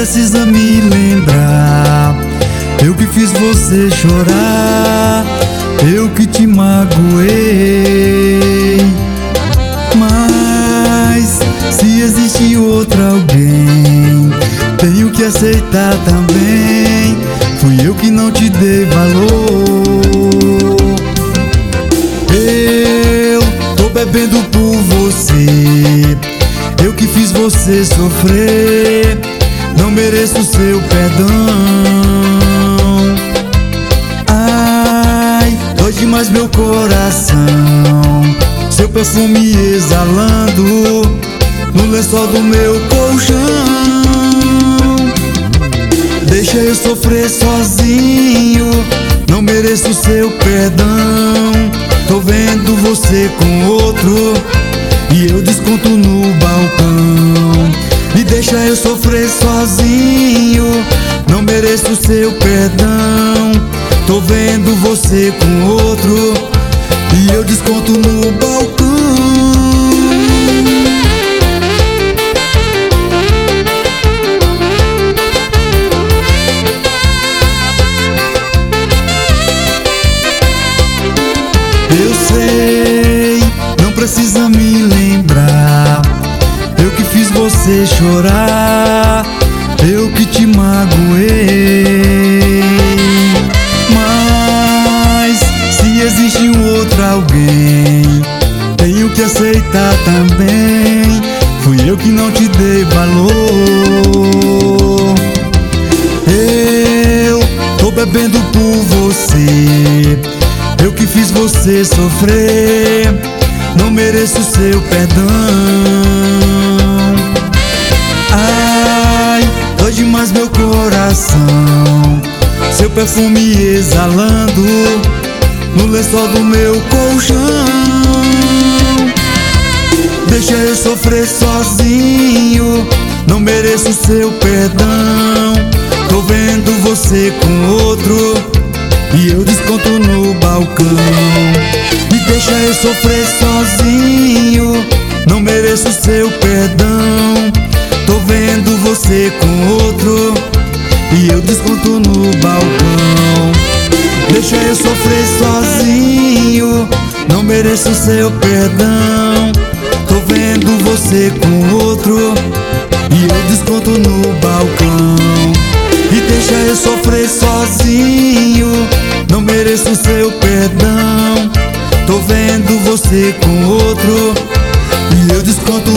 precisa me lembrar. Eu que fiz você chorar, eu que te magoei. Mas se existe outro alguém, tenho que aceitar também. Fui eu que não te dei valor. Eu tô bebendo por você, eu que fiz você sofrer. Não mereço seu perdão. Ai, dói demais meu coração, seu perfume exalando no lençol do meu colchão. Deixa eu sofrer sozinho, não mereço seu perdão. Tô vendo você com outro e eu desconto no balcão. Me deixa eu sofrer sozinho, não mereço seu perdão. Tô vendo você com outro e eu desconto no balcão. Eu sei, não precisa me lembrar. Eu que fiz você chorar, eu que te magoei. Mas se existe um outro alguém, tenho que aceitar também. Fui eu que não te dei valor. Eu tô bebendo por você, eu que fiz você sofrer. Não mereço seu perdão. Ai, dói demais meu coração, seu perfume exalando no lençol do meu colchão. Deixa eu sofrer sozinho, não mereço seu perdão. Tô vendo você com outro e eu desconto no balcão. Me deixa eu sofrer sozinho, não mereço seu perdão. Tô vendo você com outro e eu desconto no balcão. Deixa eu sofrer sozinho, não mereço seu perdão. Tô vendo você com outro e eu desconto no balcão. E deixa eu sofrer sozinho, não mereço seu perdão. Tô vendo você com outro e eu desconto